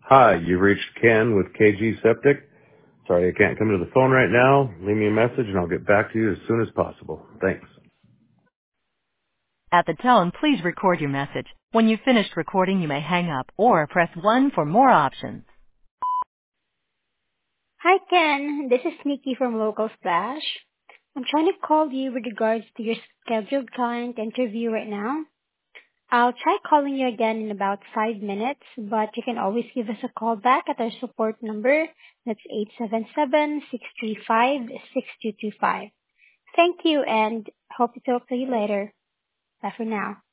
Hi, you've reached Ken with KG Septic. Sorry I can't come to the phone right now. Leave me a message and I'll get back to you as soon as possible. Thanks. At the tone, please record your message. When you've finished recording, you may hang up or press 1 for more options. Hi, Ken. This is Nikki from Local Splash. I'm trying to call you with regards to your scheduled client interview right now. I'll try calling you again in about 5 minutes, but you can always give us a call back at our support number. That's 877-635-6225. Thank you and hope to talk to you later. Bye for now.